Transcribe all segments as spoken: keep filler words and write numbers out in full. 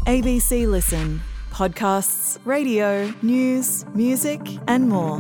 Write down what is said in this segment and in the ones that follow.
A B C Listen. Podcasts, radio, news, music and more.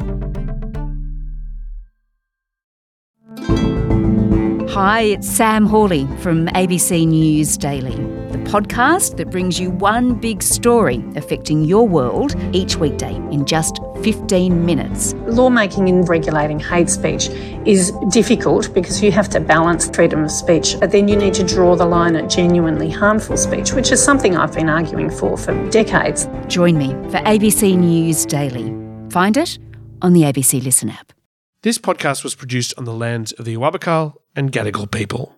Hi, it's Sam Hawley from A B C News Daily, the podcast that brings you one big story affecting your world each weekday in just fifteen minutes. Lawmaking in regulating hate speech is difficult because you have to balance freedom of speech, but then you need to draw the line at genuinely harmful speech, which is something I've been arguing for for decades. Join me for A B C News Daily. Find it on the A B C Listen app. This podcast was produced on the lands of the Awabakal and Gadigal people.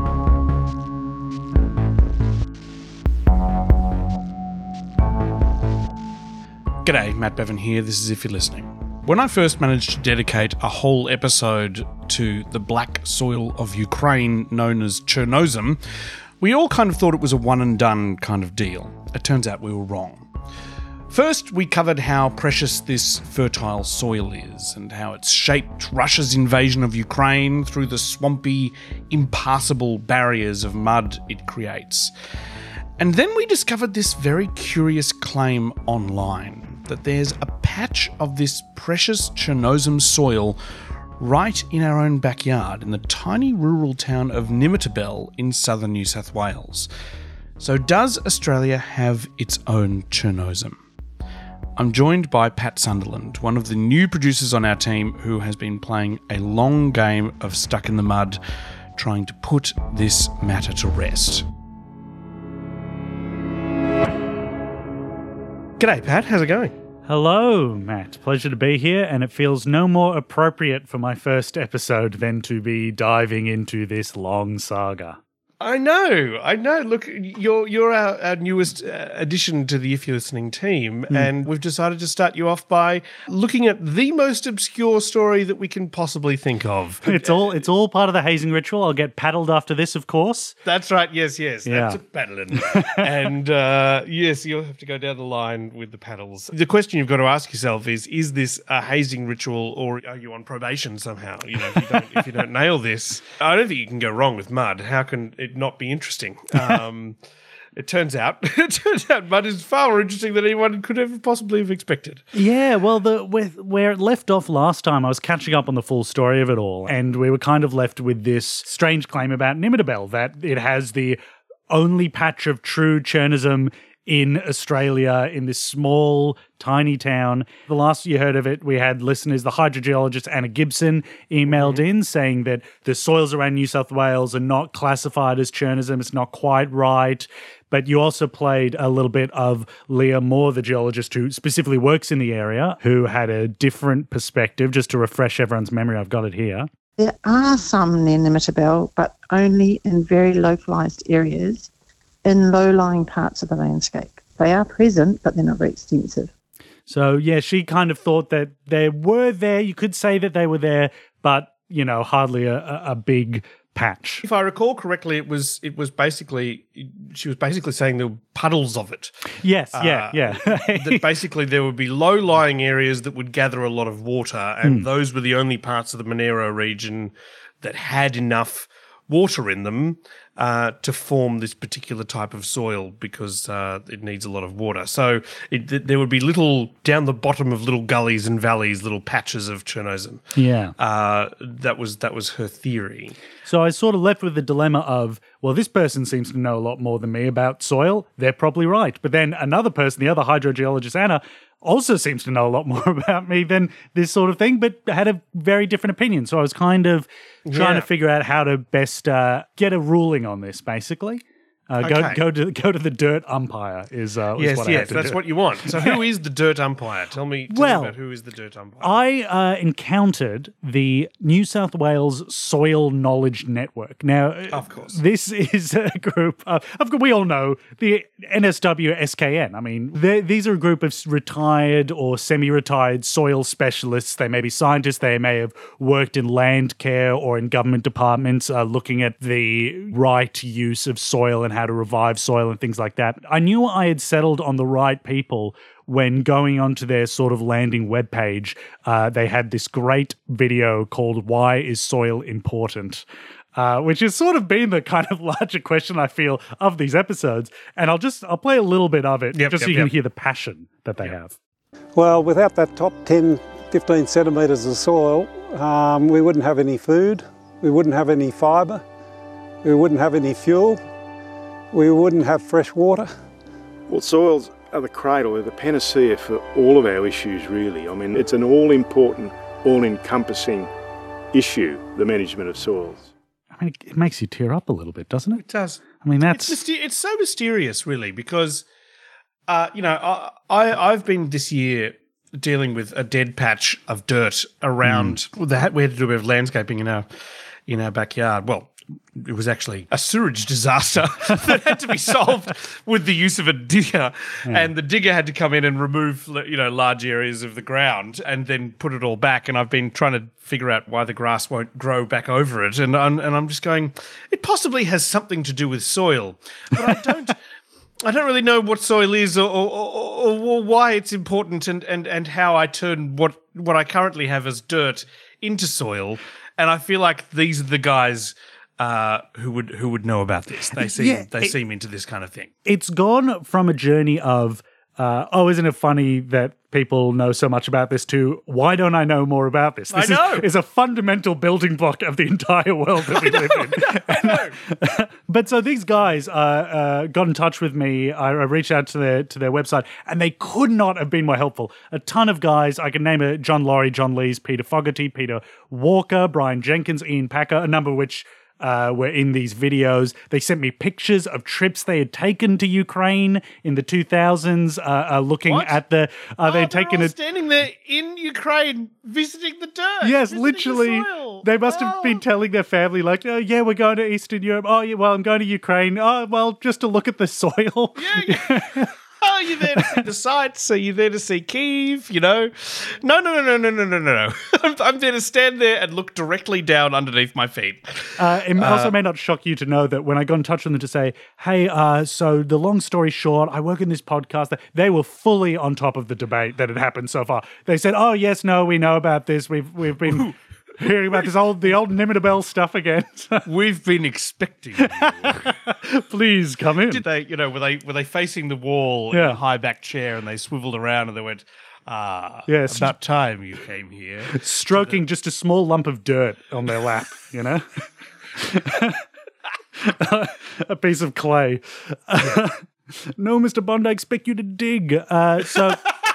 G'day, Matt Bevan here. This is If You're Listening. When I first managed to dedicate a whole episode to the black soil of Ukraine known as Chernozem, we all kind of thought it was a one and done kind of deal. It turns out we were wrong. First, we covered how precious this fertile soil is and how it's shaped Russia's invasion of Ukraine through the swampy, impassable barriers of mud it creates. And then we discovered this very curious claim online, that there's a patch of this precious Chernozem soil right in our own backyard in the tiny rural town of Nimitabel in southern New South Wales. So does Australia have its own Chernozem? I'm joined by Pat Sunderland, one of the new producers on our team who has been playing a long game of Stuck in the Mud, trying to put this matter to rest. G'day, Pat. How's it going? Hello, Matt. Pleasure to be here, and it feels no more appropriate for my first episode than to be diving into this long saga. I know, I know. Look, you're you're our, our newest uh, addition to the If You're Listening team, mm. and we've decided to start you off by looking at the most obscure story that we can possibly think of. It's all it's all part of the hazing ritual. I'll get paddled after this, of course. That's right. Yes, yes. Yeah. That's paddling. And uh, yes, you'll have to go down the line with the paddles. The question you've got to ask yourself is: Is this a hazing ritual, or are you on probation somehow? You know, if you don't, if you don't nail this, I don't think you can go wrong with mud. How can it not be interesting? Um, it turns out, it turns out, mud is far more interesting than anyone could ever possibly have expected. Yeah, well, the with, where it left off last time, I was catching up on the full story of it all, and we were kind of left with this strange claim about Nimitabel, that it has the only patch of true Chernozem in Australia, in this small, tiny town. The last you heard of it, we had listeners, the hydrogeologist Anna Gibson emailed mm-hmm. in saying that the soils around New South Wales are not classified as Chernozem. It's not quite right. But you also played a little bit of Leah Moore, the geologist who specifically works in the area, who had a different perspective. Just to refresh everyone's memory, I've got it here. There are some near Nimitabel, but only in very localised areas in low-lying parts of the landscape. They are present, but they're not very extensive. So, yeah, she kind of thought that they were there. You could say that they were there, but, you know, hardly a, a big patch. If I recall correctly, it was it was basically, she was basically saying there were puddles of it. Yes, yeah, uh, yeah. That basically there would be low-lying areas that would gather a lot of water, and mm. those were the only parts of the Monero region that had enough water in them uh, to form this particular type of soil, because uh, it needs a lot of water. So it, th- there would be little, down the bottom of little gullies and valleys, little patches of Chernozem. Yeah. Uh, that was that was her theory. So I was sort of left with the dilemma of, well, this person seems to know a lot more than me about soil. They're probably right. But then another person, the other hydrogeologist, Anna, also seems to know a lot more about me than this sort of thing, but had a very different opinion. So I was kind of trying yeah. to figure out how to best uh, get a ruling on this, basically. Uh, okay. Go go to go to the dirt umpire is, uh, is yes, what I yes, had to that's do. what you want. So who is the dirt umpire? Tell me, tell well, me about who is the dirt umpire. I uh, encountered the New South Wales Soil Knowledge Network. Now, of course, this is a group. Uh, of course, we all know the N S W S K N. I mean, these are a group of retired or semi-retired soil specialists. They may be scientists. They may have worked in land care or in government departments, uh, looking at the right use of soil and how to revive soil and things like that. I knew I had settled on the right people when going onto their sort of landing webpage. Uh, they had this great video called "Why is Soil Important?" uh, which has sort of been the kind of larger question I feel of these episodes. And I'll just I'll play a little bit of it Yep, just so yep, you can yep. hear the passion that they have. Well, without that top ten, fifteen centimetres of soil, um, we wouldn't have any food, we wouldn't have any fibre, we wouldn't have any fuel, we wouldn't have fresh water. Well, soils are the cradle, they're the panacea for all of our issues, really. I mean, it's an all-important, all-encompassing issue, the management of soils. I mean, it makes you tear up a little bit, doesn't it? It does. I mean, that's... It's, myster- it's so mysterious, really, because, uh, you know, I, I, I've been this year dealing with a dead patch of dirt around. Mm. Well, that, we had to do a bit of landscaping in our in our backyard. Well, it was actually a sewage disaster that had to be solved with the use of a digger, Yeah. and the digger had to come in and remove, you know, large areas of the ground and then put it all back. And I've been trying to figure out why the grass won't grow back over it, and I'm, and I'm just going, it possibly has something to do with soil, but I don't. I don't really know what soil is or, or, or, or why it's important, and, and, and how I turn what, what I currently have as dirt into soil. And I feel like these are the guys uh, who would who would know about this. They seem Yeah, they it- seem into this kind of thing. It's gone from a journey of, uh, oh, isn't it funny that people know so much about this, to why don't I know more about this? I This know. Is, is a fundamental building block of the entire world that we live in. I know. But so these guys uh, uh, got in touch with me. I, I reached out to their to their website, and they could not have been more helpful. A ton of guys. I can name it: John Laurie, John Lees, Peter Fogarty, Peter Walker, Brian Jenkins, Ian Packer, a number of which uh, were in these videos. They sent me pictures of trips they had taken to Ukraine in the two thousands, uh, uh, looking What? at the. Uh, Oh, they'd they're taken all a. standing there in Ukraine visiting the dirt. Yes, visiting literally. the soil. They must have Oh. been telling their family, like, oh, yeah, we're going to Eastern Europe. Oh, yeah, well, I'm going to Ukraine. Oh, well, just to look at the soil. Yeah, yeah. Oh, you're there to see the sights, so you're there to see Kyiv, you know? No, no, no, no, no, no, no, no, no. I'm, I'm there to stand there and look directly down underneath my feet. Uh, it also may not shock you to know that when I got in touch with them to say, hey, uh, so the long story short, I work in this podcast, they were fully on top of the debate that had happened so far. They said, oh, yes, no, we know about this. We've we've been hearing about this old the old Nimittabel stuff again. We've been expecting you. Please come in. Did they, you know, were they were they facing the wall in Yeah. a high back chair, and they swiveled around and they went, ah, Yes. about time you came here. Stroking just a small lump of dirt on their lap, you know? A piece of clay. No, Mister Bond, I expect you to dig. Uh, so...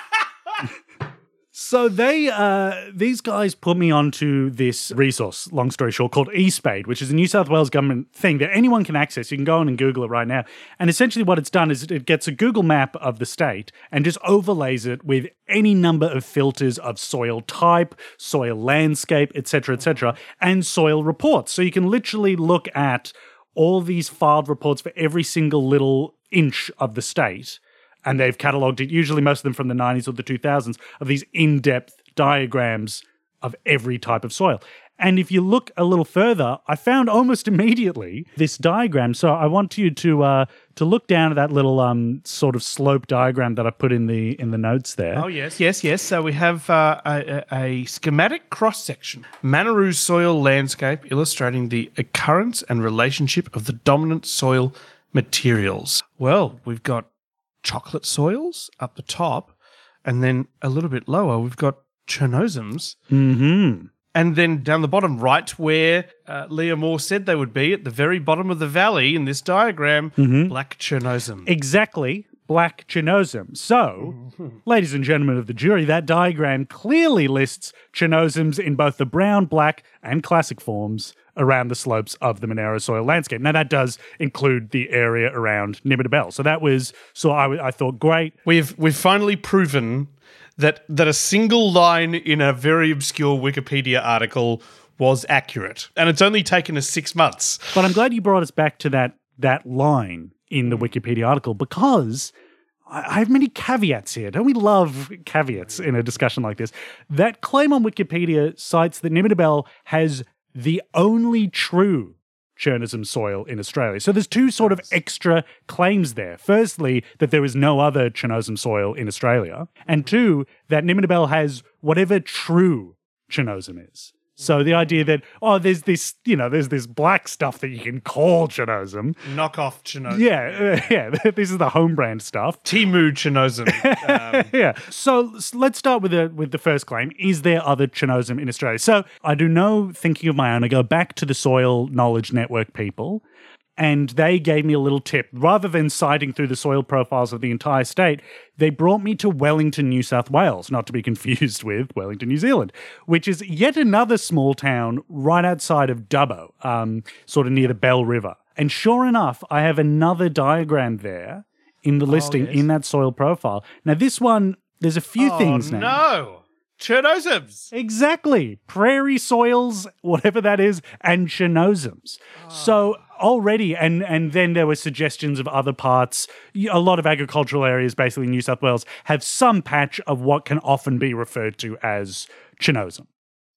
So they, uh, these guys put me onto this resource, long story short, called eSpade, which is a New South Wales government thing that anyone can access. You can go on and Google it right now. And essentially what it's done is it gets a Google map of the state and just overlays it with any number of filters of soil type, soil landscape, et cetera, et cetera, and soil reports. So you can literally look at all these filed reports for every single little inch of the state. And they've catalogued it, usually most of them from the nineties or the two thousands, of these in-depth diagrams of every type of soil. And if you look a little further, I found almost immediately this diagram. So I want you to uh, to look down at that little um, sort of slope diagram that I put in the in the notes there. Oh, yes, yes, yes. So we have uh, a, a a schematic cross-section. Manaroo soil landscape illustrating the occurrence and relationship of the dominant soil materials. Well, we've got chocolate soils up the top, and then a little bit lower, we've got Chernozem's. Mm-hmm. And then down the bottom, right where uh, Leah Moore said they would be, at the very bottom of the valley in this diagram, black Chernozem. Exactly. Black Chernozem. So, ladies and gentlemen of the jury, that diagram clearly lists Chernozems in both the brown, black, and classic forms around the slopes of the Monaro soil landscape. Now, that does include the area around Nimittabel. So that was, so I, I thought, great. We've we've finally proven that that a single line in a very obscure Wikipedia article was accurate, and it's only taken us six months. But I'm glad you brought us back to that that line in the Wikipedia article, because I I have many caveats here. Don't we love caveats in a discussion like this? That claim on Wikipedia cites that Nimittabel has the only true Chernozem soil in Australia. So there's two sort of extra claims there. Firstly, that there is no other Chernozem soil in Australia. And two, that Nimittabel has whatever true Chernozem is. So the idea that, oh, there's this, you know, there's this black stuff that you can call Chernozem. Knock off Chernozem. Yeah, uh, yeah. This is the home brand stuff. Timu Chernozem. Um, yeah. So let's start with the with the first claim. Is there other Chernozem in Australia? So I do no thinking of my own. I go back to the Soil Knowledge Network people, and they gave me a little tip. Rather than citing through the soil profiles of the entire state, they brought me to Wellington, New South Wales, not to be confused with Wellington, New Zealand, which is yet another small town right outside of Dubbo, um, sort of near the Bell River. And sure enough, I have another diagram there in the listing, oh, yes. in that soil profile. Now, this one, there's a few oh, things now. no. Chernozems. Exactly. Prairie soils, whatever that is, and Chernozems. Oh. So already, and, and then there were suggestions of other parts. A lot of agricultural areas, basically New South Wales, have some patch of what can often be referred to as Chernozem.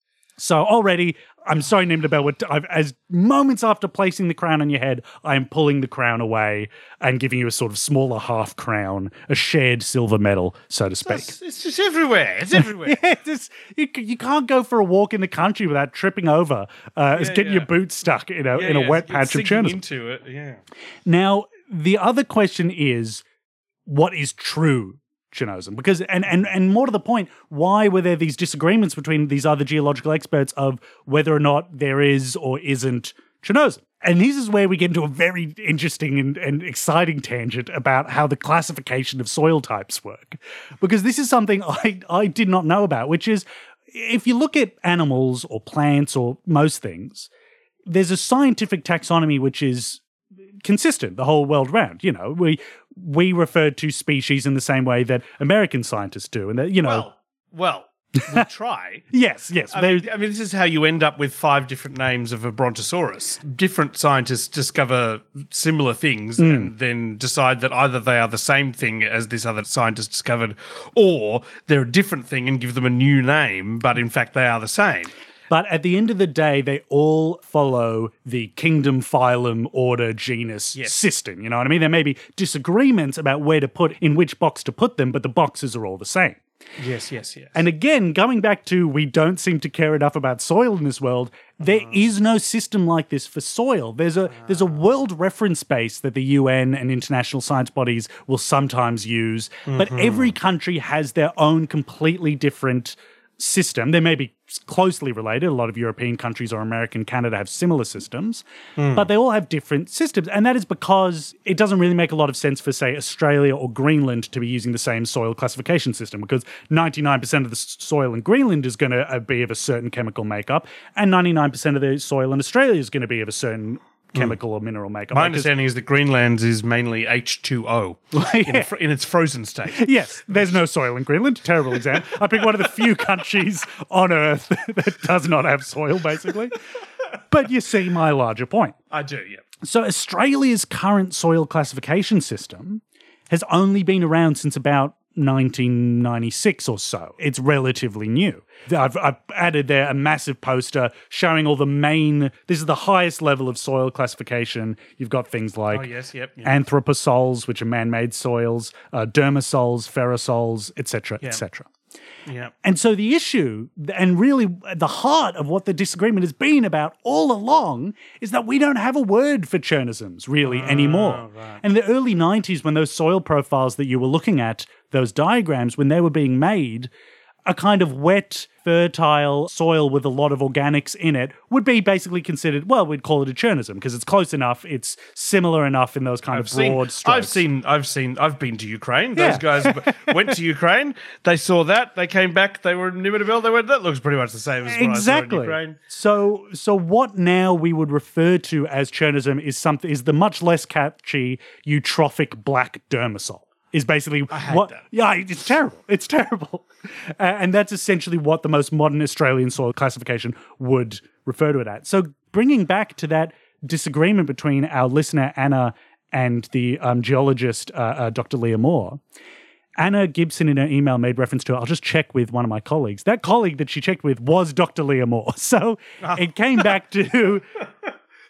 So already, I'm sorry, Nimdabel, I've, as moments after placing the crown on your head, I am pulling the crown away and giving you a sort of smaller half crown, a shared silver medal, so to speak. It's, it's just everywhere. It's everywhere. yeah, it's, you, you can't go for a walk in the country without tripping over, uh, yeah, getting yeah. your boots stuck in a, yeah, in a yeah, wet patch of Chernozem. into it, yeah. Now, the other question is, what is true Chernozem? Because, and, and, and more to the point, why were there these disagreements between these other geological experts of whether or not there is or isn't Chernozem? And this is where we get into a very interesting and, and exciting tangent about how the classification of soil types work. Because this is something I, I did not know about, which is, if you look at animals or plants or most things, there's a scientific taxonomy which is consistent the whole world round. You know, we we refer to species in the same way that American scientists do, and that, you know, well, well we try. yes, yes. I mean, I mean, this is how you end up with five different names of a brontosaurus. Different scientists discover similar things mm. and then decide that either they are the same thing as this other scientist discovered, or they're a different thing and give them a new name, but in fact they are the same. But at the end of the day, they all follow the kingdom, phylum, order, genus yes. system. You know what I mean? There may be disagreements about where to put, in which box to put them, but the boxes are all the same. Yes, yes, yes. And again, going back to we don't seem to care enough about soil in this world, there uh. is no system like this for soil. There's a uh. there's a world reference base that the U N and international science bodies will sometimes use, mm-hmm. but every country has their own completely different system. They may be closely related. A lot of European countries or American, Canada have similar systems, mm. but they all have different systems. And that is because it doesn't really make a lot of sense for, say, Australia or Greenland to be using the same soil classification system, because ninety-nine percent of the soil in Greenland is going to be of a certain chemical makeup, and ninety-nine percent of the soil in Australia is going to be of a certain chemical mm. or mineral makeup. My understanding is that Greenland is mainly H two O yeah. in, fr- in its frozen state. Yes, there's no soil in Greenland. Terrible example. I picked one of the few countries on Earth that does not have soil, basically. But you see my larger point. I do, yeah. So Australia's current soil classification system has only been around since about nineteen ninety-six or so. It's relatively new. I've, I've added there a massive poster showing all the main, this is the highest level of soil classification. You've got things like oh, yes, yep, yep. anthroposols, which are man-made soils, uh, dermasols, ferrosols, et cetera, yep. et cetera. Yeah. And so the issue, and really the heart of what the disagreement has been about all along, is that we don't have a word for Chernozems really oh, anymore. Right. And in the early nineties, when those soil profiles that you were looking at, those diagrams, when they were being made, a kind of wet, fertile soil with a lot of organics in it would be basically considered, well, we'd call it a Chernozem because it's close enough, it's similar enough in those kind I've of broad seen, strokes. I've seen, I've seen, I've been to Ukraine. Those yeah. guys went to Ukraine, they saw that, they came back, they were in Nimidabel, they went, that looks pretty much the same as what exactly. I saw in Ukraine. So, so what now we would refer to as Chernozem is something is the much less catchy eutrophic black dermasol. Is basically I hate what. that. Yeah, it's terrible. It's terrible, uh, and that's essentially what the most modern Australian soil classification would refer to it as. So, bringing back to that disagreement between our listener Anna and the um, geologist uh, uh, Doctor Leah Moore, Anna Gibson in her email made reference to, I'll just check with one of my colleagues. That colleague that she checked with was Doctor Leah Moore. So, oh. it came back to.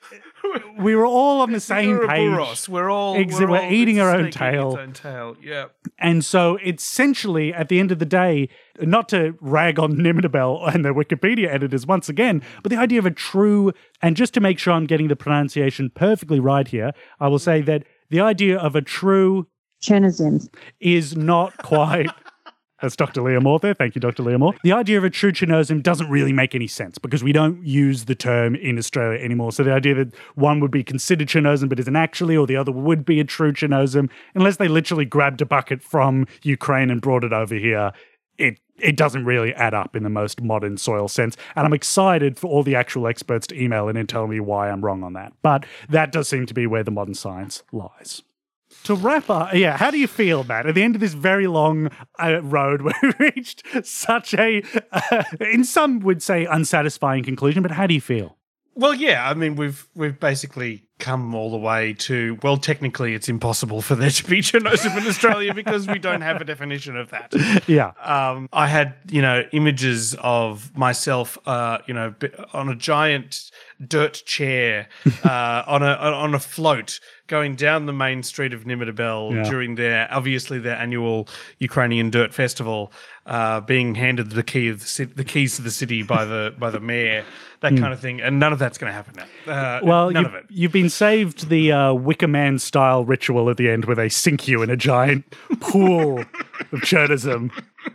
we were all on the same page. Ouroboros. We're all Ex- we're, we're all, eating it's our own snaking tail. Its own tail. Yeah. And so essentially, at the end of the day, not to rag on Nimitabel and the Wikipedia editors once again, but the idea of a true, and just to make sure I'm getting the pronunciation perfectly right here, I will say that the idea of a true Chernozem. is not quite... That's Doctor Leah Moore there. Thank you, Doctor Leah Moore. The idea of a true Chernozem doesn't really make any sense because we don't use the term in Australia anymore. So the idea that one would be considered Chernozem but isn't actually, or the other would be a true Chernozem, unless they literally grabbed a bucket from Ukraine and brought it over here, it it doesn't really add up in the most modern soil sense. And I'm excited for all the actual experts to email in and tell me why I'm wrong on that. But that does seem to be where the modern science lies. To wrap up, yeah, how do you feel, Matt, at the end of this very long uh, road where we reached such a, uh, in some would say, unsatisfying conclusion, but how do you feel? Well, yeah, I mean, we've we've basically come all the way to, well, technically it's impossible for there to be Chernozem in Australia because we don't have a definition of that. Yeah. Um, I had, you know, images of myself, uh, you know, on a giant dirt chair, uh, on a on a float, going down the main street of Nimitabel Yeah. during their, obviously their annual Ukrainian Dirt Festival, uh, being handed the key of the, ci- the keys to the city by the by the mayor, that kind of thing, and none of that's going to happen now. Uh, Well, none you, of it. you've been saved the uh, Wicker Man style ritual at the end where they sink you in a giant pool of Chernozem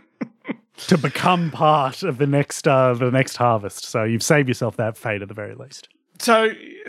to become part of the next uh, the next harvest. So you've saved yourself that fate at the very least. So,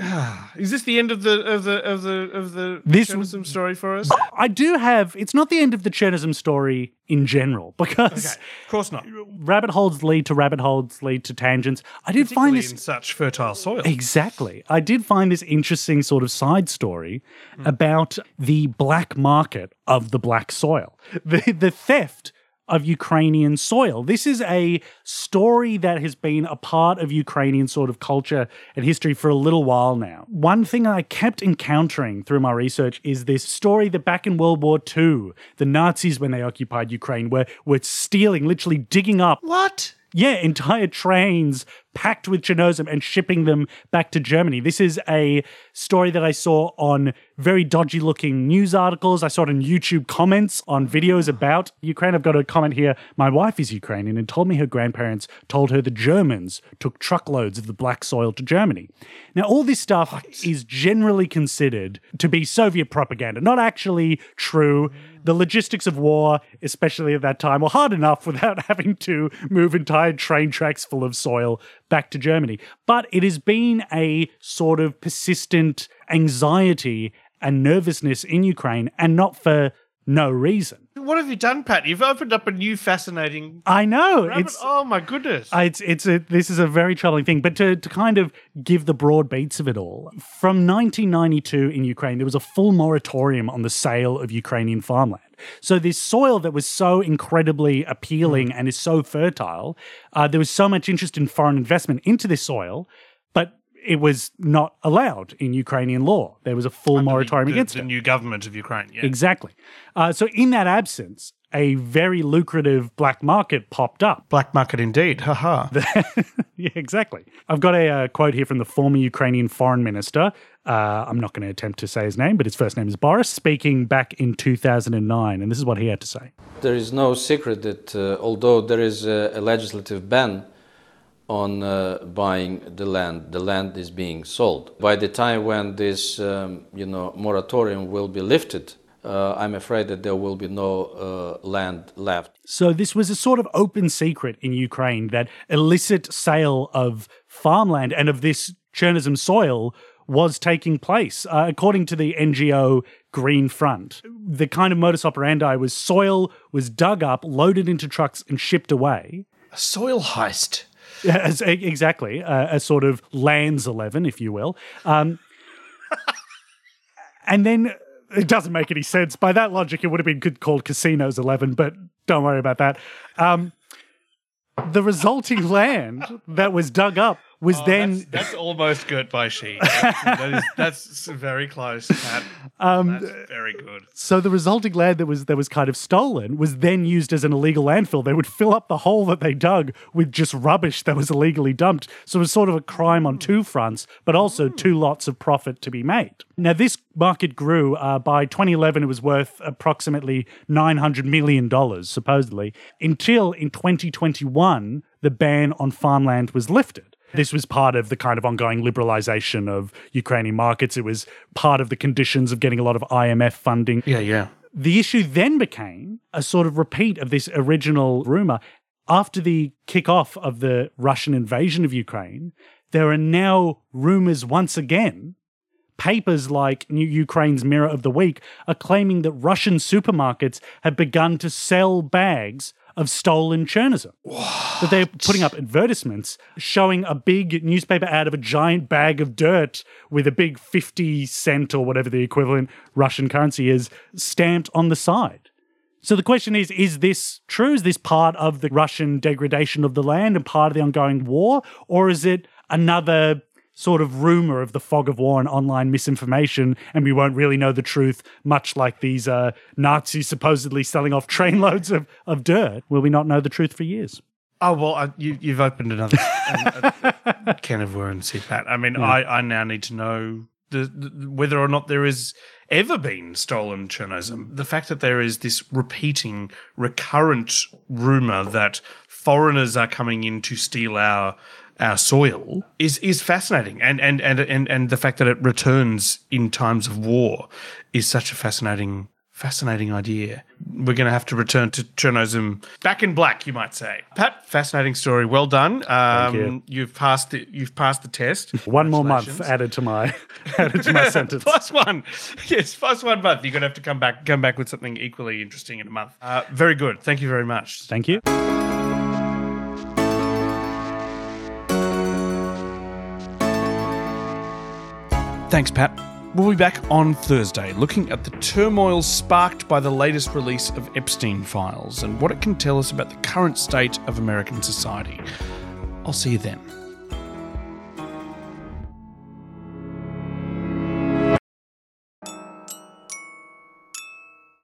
is this the end of the of the of the of the This- Chernozem story for us? I do have. It's not the end of the Chernozem story in general because Okay, of course not. rabbit holes lead to rabbit holes lead to tangents. I did find Particularly this in such fertile soil. Exactly. I did find this interesting sort of side story about the black market of the black soil, the, the theft of Ukrainian soil. This is a story that has been a part of Ukrainian sort of culture and history for a little while now. One thing I kept encountering through my research is this story that back in World War Two, the Nazis, when they occupied Ukraine, were, were stealing, literally digging up What? yeah, entire trains packed with Chernozem and shipping them back to Germany. This is a story that I saw on very dodgy looking news articles. I saw it in YouTube comments on videos about Ukraine. I've got a comment here. My wife is Ukrainian and told me her grandparents told her the Germans took truckloads of the black soil to Germany. Now, all this stuff is generally considered to be Soviet propaganda, not actually true. The logistics of war, especially at that time, were hard enough without having to move entire train tracks full of soil back to Germany. But it has been a sort of persistent anxiety and nervousness in Ukraine, and not for no reason. What have you done, Pat? You've opened up a new fascinating I know. rabbit. It's Oh my goodness! Uh, It's it's a this is a very troubling thing, but to to kind of give the broad beats of it all, from nineteen ninety-two in Ukraine, there was a full moratorium on the sale of Ukrainian farmland. So this soil that was so incredibly appealing and is so fertile, uh, there was so much interest in foreign investment into this soil, but it was not allowed in Ukrainian law. There was a full Under the- moratorium the, against the it. new government of Ukraine. Yeah. Exactly. Uh, so in that absence, a very lucrative black market popped up. Black market indeed. Haha. Yeah, exactly. I've got a uh, quote here from the former Ukrainian foreign minister. Uh, I'm not going to attempt to say his name, but his first name is Boris, speaking back in two thousand nine. And this is what he had to say. There is no secret that uh, although there is a, a legislative ban on uh, buying the land, the land is being sold. By the time when this um, you know, moratorium will be lifted, uh, I'm afraid that there will be no uh, land left. So this was a sort of open secret in Ukraine that illicit sale of farmland and of this Chernozem soil was taking place. Uh, according to the N G O Green Front, the kind of modus operandi was soil was dug up, loaded into trucks and shipped away. A soil heist. As, exactly, uh, a sort of Lands eleven, if you will. Um, and then it doesn't make any sense. By that logic, it would have been called Casinos eleven, but don't worry about that. Um, the resulting land that was dug up was Oh, then that's, that's almost good by she. That's, that is, that's very close, Pat. Um, that's very good. So the resulting land that was that was kind of stolen was then used as an illegal landfill. They would fill up the hole that they dug with just rubbish that was illegally dumped. So it was sort of a crime on two fronts, but also two lots of profit to be made. Now, this market grew. Uh, by twenty eleven, it was worth approximately nine hundred million dollars, supposedly, until in twenty twenty-one, the ban on farmland was lifted. This was part of the kind of ongoing liberalization of Ukrainian markets. It was part of the conditions of getting a lot of I M F funding. Yeah, yeah. The issue then became a sort of repeat of this original rumor. After the kickoff of the Russian invasion of Ukraine, there are now rumors once again. Papers like New Ukraine's Mirror of the Week are claiming that Russian supermarkets have begun to sell bags of stolen Chernozyl. That they're putting up advertisements showing a big newspaper ad of a giant bag of dirt with a big fifty cent or whatever the equivalent Russian currency is stamped on the side. So the question is, is this true? Is this part of the Russian degradation of the land and part of the ongoing war? Or is it another sort of rumor of the fog of war and online misinformation, and we won't really know the truth, much like these uh, Nazis supposedly selling off trainloads of, of dirt? Will we not know the truth for years? Oh, well, uh, you, you've opened another a, a can of worms here, Pat. I mean, yeah. I, I now need to know the, the, whether or not there has ever been stolen Chernozyl. The fact that there is this repeating, recurrent rumor that foreigners are coming in to steal our our soil is is fascinating, and and and and and the fact that it returns in times of war is such a fascinating fascinating idea. We're going to have to return to Chernozyl back in black, you might say. Pat, fascinating story. Well done. Um, Thank you. You've passed the you've passed the test. One more month added to my added to my sentence. Plus one, yes, plus one month. You're going to have to come back come back with something equally interesting in a month. Uh, very good. Thank you very much. Thank you. Thanks, Pat. We'll be back on Thursday looking at the turmoil sparked by the latest release of Epstein files and what it can tell us about the current state of American society. I'll see you then.